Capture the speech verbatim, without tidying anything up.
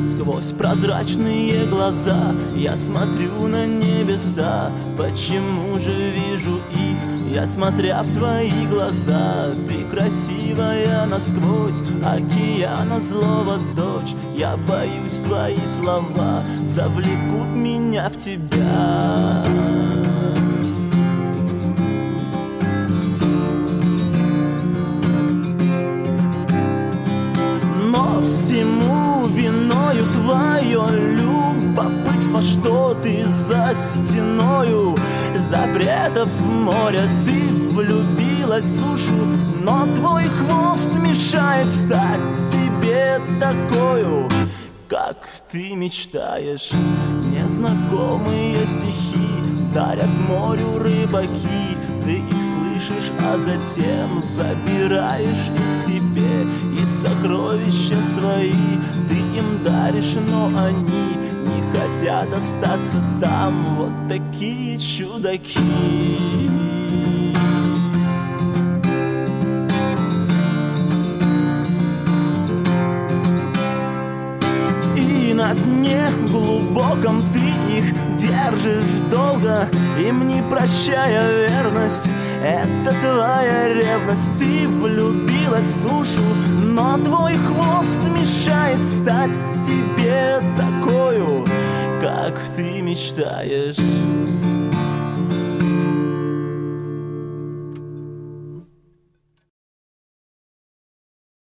Сквозь прозрачные глаза я смотрю на небеса. Почему же вижу их, я смотря в твои глаза? Ты красивая насквозь, океана злого дочь. Я боюсь, твои слова завлекут меня в тебя. Но всему виною твое любопытство, что ты за стеною запретов моря. Ты влюбилась в сушу, но твой хвост мешает стать тебе такою, как ты мечтаешь. Незнакомые стихи дарят морю рыбаки. Ты их слышишь, а затем забираешь их себе. И сокровища свои ты им даришь, но они не хотят остаться там. Вот такие чудаки. И на дне глубоком ты их держишь долго, им не прощая верность. Это твоя ревность. Ты влюбилась в сушу, но твой хвост мешает стать тебе такою, как ты мечтаешь.